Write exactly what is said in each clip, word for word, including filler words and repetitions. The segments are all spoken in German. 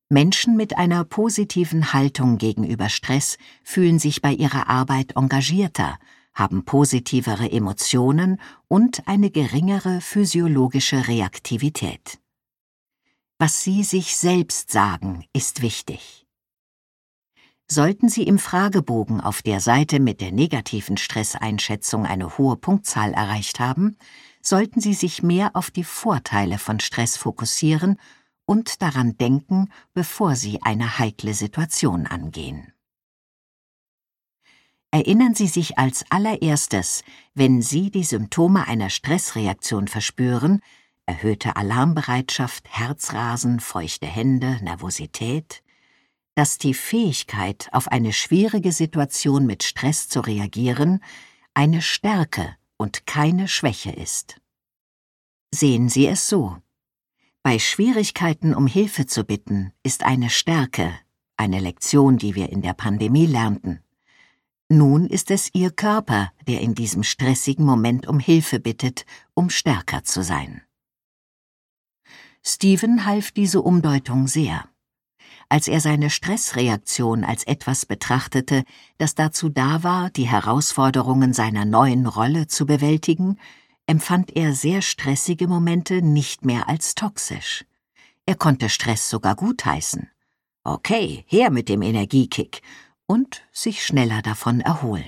Menschen mit einer positiven Haltung gegenüber Stress fühlen sich bei ihrer Arbeit engagierter, haben positivere Emotionen und eine geringere physiologische Reaktivität. Was Sie sich selbst sagen, ist wichtig. Sollten Sie im Fragebogen auf der Seite mit der negativen Stresseinschätzung eine hohe Punktzahl erreicht haben, sollten Sie sich mehr auf die Vorteile von Stress fokussieren und daran denken, bevor Sie eine heikle Situation angehen. Erinnern Sie sich als allererstes, wenn Sie die Symptome einer Stressreaktion verspüren, erhöhte Alarmbereitschaft, Herzrasen, feuchte Hände, Nervosität, dass die Fähigkeit, auf eine schwierige Situation mit Stress zu reagieren, eine Stärke und keine Schwäche ist. Sehen Sie es so: Bei Schwierigkeiten um Hilfe zu bitten, ist eine Stärke, eine Lektion, die wir in der Pandemie lernten. Nun ist es Ihr Körper, der in diesem stressigen Moment um Hilfe bittet, um stärker zu sein. Stephen half diese Umdeutung sehr. Als er seine Stressreaktion als etwas betrachtete, das dazu da war, die Herausforderungen seiner neuen Rolle zu bewältigen, empfand er sehr stressige Momente nicht mehr als toxisch. Er konnte Stress sogar gutheißen. Okay, her mit dem Energiekick und sich schneller davon erholen.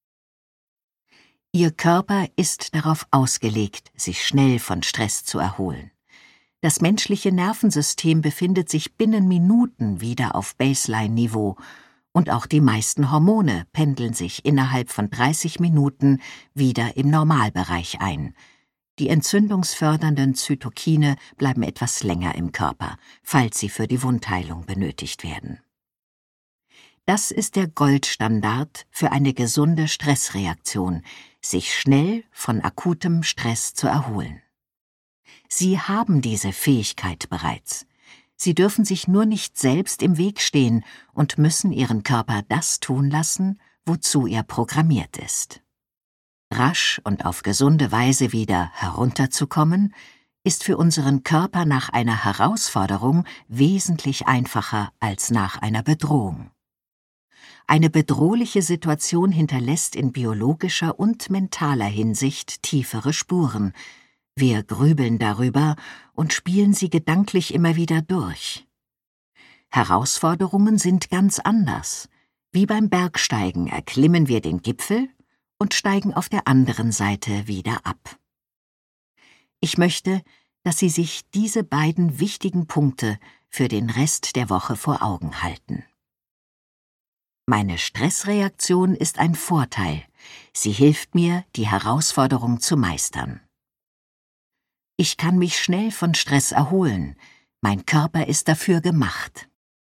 Ihr Körper ist darauf ausgelegt, sich schnell von Stress zu erholen. Das menschliche Nervensystem befindet sich binnen Minuten wieder auf Baseline-Niveau und auch die meisten Hormone pendeln sich innerhalb von dreißig Minuten wieder im Normalbereich ein. Die entzündungsfördernden Zytokine bleiben etwas länger im Körper, falls sie für die Wundheilung benötigt werden. Das ist der Goldstandard für eine gesunde Stressreaktion, sich schnell von akutem Stress zu erholen. Sie haben diese Fähigkeit bereits. Sie dürfen sich nur nicht selbst im Weg stehen und müssen Ihren Körper das tun lassen, wozu er programmiert ist. Rasch und auf gesunde Weise wieder herunterzukommen, ist für unseren Körper nach einer Herausforderung wesentlich einfacher als nach einer Bedrohung. Eine bedrohliche Situation hinterlässt in biologischer und mentaler Hinsicht tiefere Spuren. Wir grübeln darüber und spielen sie gedanklich immer wieder durch. Herausforderungen sind ganz anders. Wie beim Bergsteigen erklimmen wir den Gipfel und steigen auf der anderen Seite wieder ab. Ich möchte, dass Sie sich diese beiden wichtigen Punkte für den Rest der Woche vor Augen halten. Meine Stressreaktion ist ein Vorteil. Sie hilft mir, die Herausforderung zu meistern. Ich kann mich schnell von Stress erholen. Mein Körper ist dafür gemacht.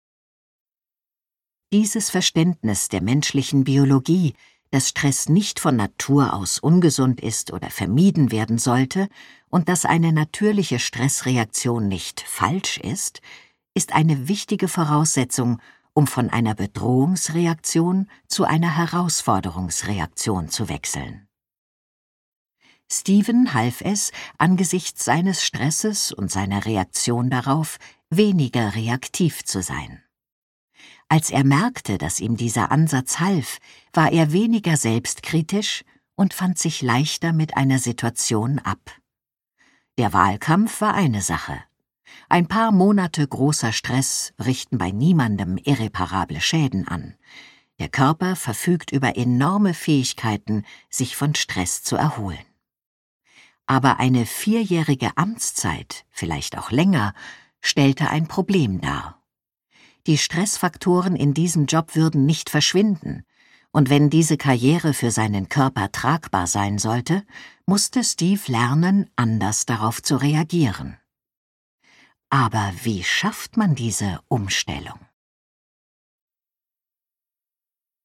Dieses Verständnis der menschlichen Biologie, dass Stress nicht von Natur aus ungesund ist oder vermieden werden sollte und dass eine natürliche Stressreaktion nicht falsch ist, ist eine wichtige Voraussetzung, um von einer Bedrohungsreaktion zu einer Herausforderungsreaktion zu wechseln. Stephen half es, angesichts seines Stresses und seiner Reaktion darauf, weniger reaktiv zu sein. Als er merkte, dass ihm dieser Ansatz half, war er weniger selbstkritisch und fand sich leichter mit einer Situation ab. Der Wahlkampf war eine Sache. Ein paar Monate großer Stress richten bei niemandem irreparable Schäden an. Der Körper verfügt über enorme Fähigkeiten, sich von Stress zu erholen. Aber eine vierjährige Amtszeit, vielleicht auch länger, stellte ein Problem dar. Die Stressfaktoren in diesem Job würden nicht verschwinden, und wenn diese Karriere für seinen Körper tragbar sein sollte, musste Steve lernen, anders darauf zu reagieren. Aber wie schafft man diese Umstellung?